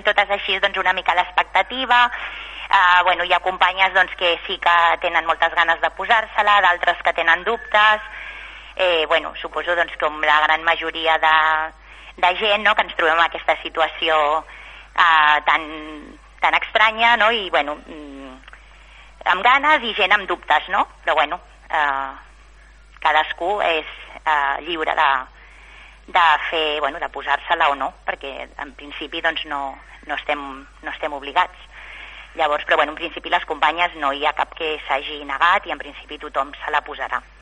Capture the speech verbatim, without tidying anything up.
totes així doncs, una mica l'expectativa. Uh, bueno, hi ha companyes doncs, que sí que tenen moltes ganes de posar-se-la, d'altres que tenen dubtes. Eh, bueno, suposo doncs, com la gran majoria de, de gent, no?, que ens trobem en aquesta situació uh, tan, tan estranya, no?, i bueno, amb ganes i gent amb dubtes, no? Però bueno, uh, cadascú és uh, lliure de, de fer, bueno, de posar-se-la o no, perquè en principi doncs, no, no, estem, no estem obligats. Llavors, però bueno, en principi les companyes no hi ha cap que s'hagi negat i en principi tothom se la posarà.